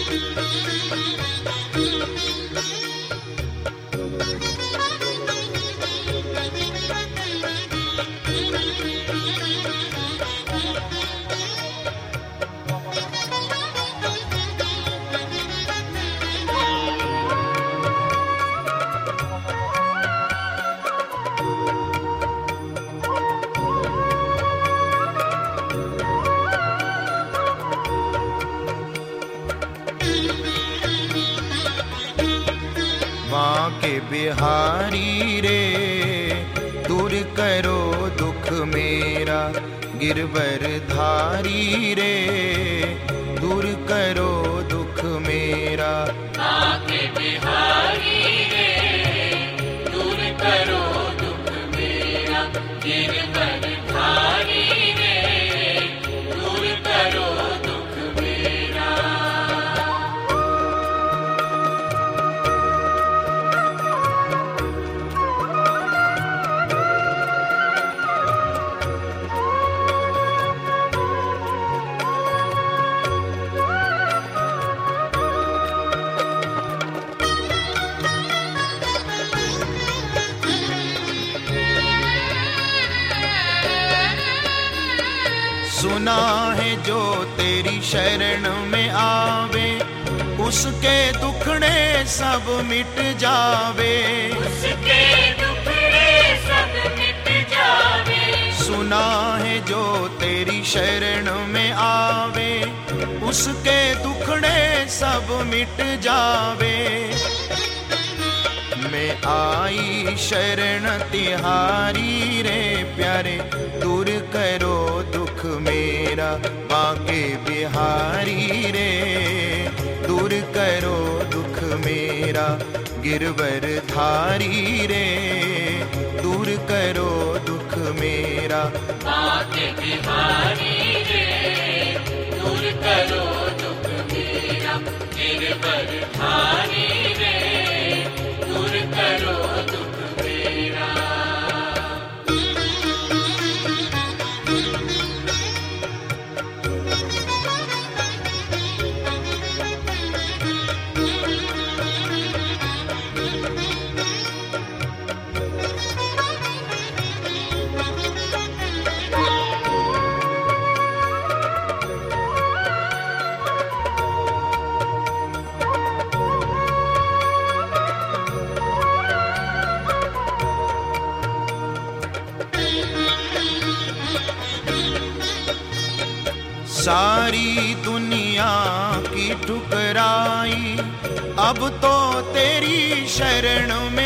बांके बिहारी रे दूर करो दुख मेरा, गिरवर धारी रे दूर करो दुख मेरा। बांके बिहारी रे दूर करो दुख मेरा, गिरवर धारी रे दूर करो दुख मेरा। सुना है जो तेरी शरण में आवे, उसके दुखड़े सब मिट जावे। उसके दुखड़े सब मिट जावे। सुना है जो तेरी शरण में आवे, उसके दुखड़े सब मिट जावे। मैं आई शरण तिहारी रे प्यारे, दूर करो दुख मेरा। बांके बिहारी रे दूर करो दुख मेरा, गिरवर धारी रे दूर करो दुख मेरा। बांके बिहारी रे दूर करो दुख मेरा, गिरवर धारी रे दूर करो दुख मेरा। सारी दुनिया की ठुकराई, अब तो तेरी शरण में